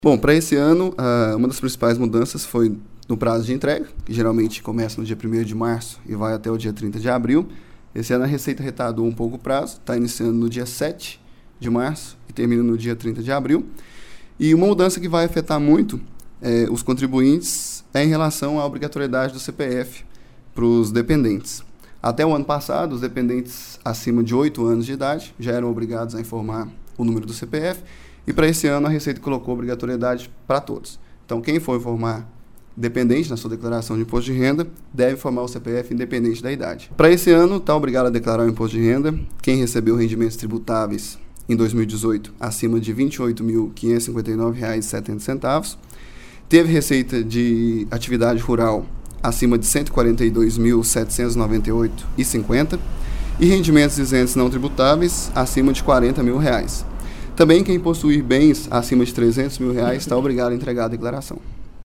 Bom, para esse ano, uma das principais mudanças foi no prazo de entrega, que geralmente começa no dia 1º de março e vai até o dia 30 de abril. Esse ano a Receita retardou um pouco o prazo, está iniciando no dia 7 de março e termina no dia 30 de abril. E uma mudança que vai afetar muito os contribuintes é em relação à obrigatoriedade do CPF para os dependentes. Até o ano passado, os dependentes acima de 8 anos de idade já eram obrigados a informar o número do CPF, e para esse ano a Receita colocou obrigatoriedade para todos. Então, quem for informar dependente na sua declaração de imposto de renda, deve informar o CPF independente da idade. Para esse ano, está obrigado a declarar o imposto de renda quem recebeu rendimentos tributáveis em 2018 acima de R$ 28.559,70, teve receita de atividade rural acima de R$ 142.798,50 e rendimentos isentos não tributáveis acima de R$ 40 mil. Também quem possuir bens acima de R$ 300 mil está obrigado a entregar a declaração.